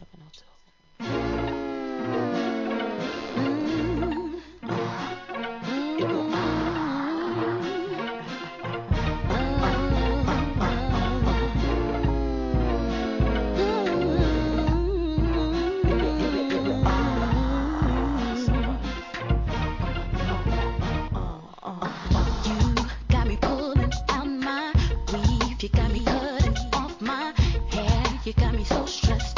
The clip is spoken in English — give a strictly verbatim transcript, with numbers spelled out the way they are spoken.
seven oh two. You got me pulling out my weave. You got me cutting off my hair. You got me so stressed